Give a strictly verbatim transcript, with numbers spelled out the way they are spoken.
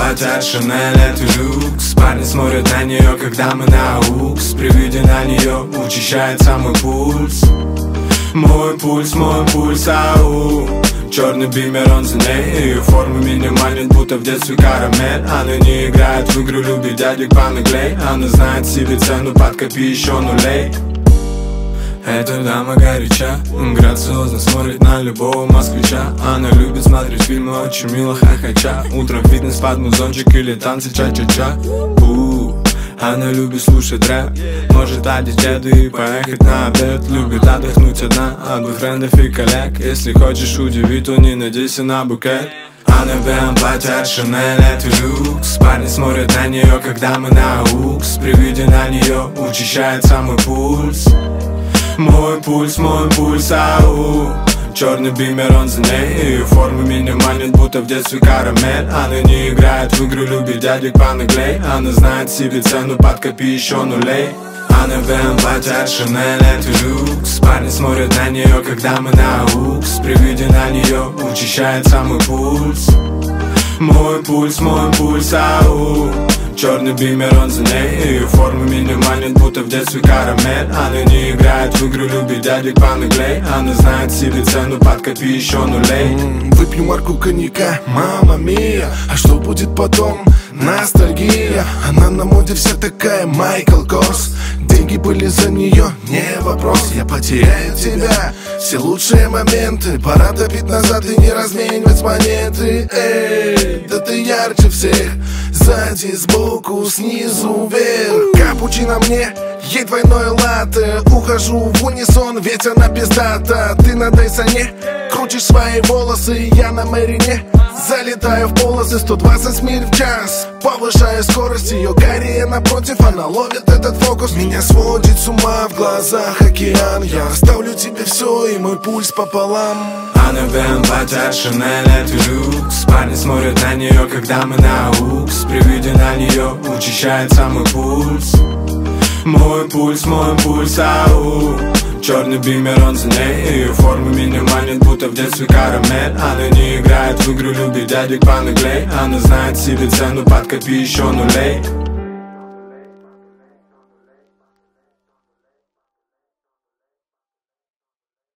платят Шанель, это люкс. Парни смотрят на нее, когда мы на укс. При виде на нее учащается мой пульс. Мой пульс, мой пульс, ау. Черный бимер, он за ней. Ее форма меня манит, будто в детстве карамель. Она не играет в игру, любит дядек понаглей. Она знает себе цену, подкопи еще нулей. Эта дама горяча, грациозно смотрит на любого москвича. Она любит смотреть фильмы, очень мило хохоча. Утром фитнес под музончик или танцы ча-ча-ча. У-у-у. Она любит слушать рэп, может одеть деда и поехать на обед. Любит отдохнуть одна от бэкфрендов и коллег. Если хочешь удивить, то не надейся на букет. Она в белом платье от Шанель, это люкс. Парни смотрят на нее, когда мы на укс. При виде на нее учащается мой пульс. Мой пульс, мой пульс, ау. Черный бимер, он за ней. Ее форма меня манит, будто в детстве карамель. Она не играет в игру, любит дядек понаглей. Она знает себе цену, подкопи еще нулей. Она в белом платье от Шанель, это люкс. Парни смотрят на нее, когда мы на укс. При виде на нее учащается мой пульс. Мой пульс, мой пульс, ау. Черный бимер, он за ней. Ее форма меня манит, будто в детстве карамель. Она не играет в игру, любит дядек понаглей. Она знает себе цену, подкопи еще нулей. mm, Выпью марку коньяка, мама мия. А что будет потом? Ностальгия. Она на моде вся такая Майкл Корс. Деньги были за нее, не вопрос. Я потеряю тебя, все лучшие моменты. Пора топить назад и не разменивать монеты. Эй, да ты ярче всех. Сзади, сбоку, снизу, вверх. Капучино мне, ей двойное латте. Ухожу в унисон, ведь она пиздата. Ты на Дайсоне, крутишь свои волосы. Я на Мэрине, залетаю в полосы. Сто двадцать миль в час, повышаю скорость. Ее Корея напротив, она ловит этот фокус. Меня сводит с ума, в глазах океан. Я оставлю тебе все и мой пульс пополам. Она в белом платье от Шанель, это люкс. Парни смотрят на нее, когда мы на укс. При виде на нее учащается мой пульс. Мой пульс, мой пульс, ау. Черный бимер, он за ней. Ее форма меня манит, будто в детстве карамель. Она не играет в игру, любит дядек понаглей. Она знает себе цену, подкопи еще нулей.